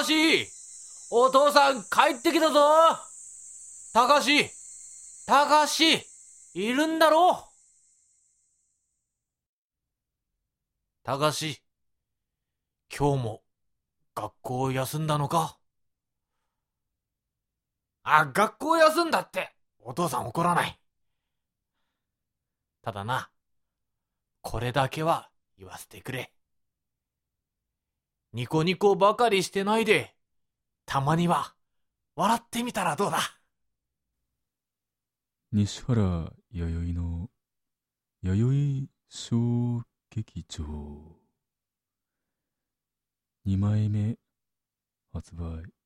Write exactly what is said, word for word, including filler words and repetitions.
し、お父さん帰ってきたぞ。たかし、たかし、いるんだろ。たかし、今日も学校休んだのか？あ、学校休んだってお父さん怒らない。ただな、これだけは言わせてくれ。ニコニコばかりしてないで、たまには笑ってみたらどうだ。 西原弥生の弥生小劇場にまいめ発売。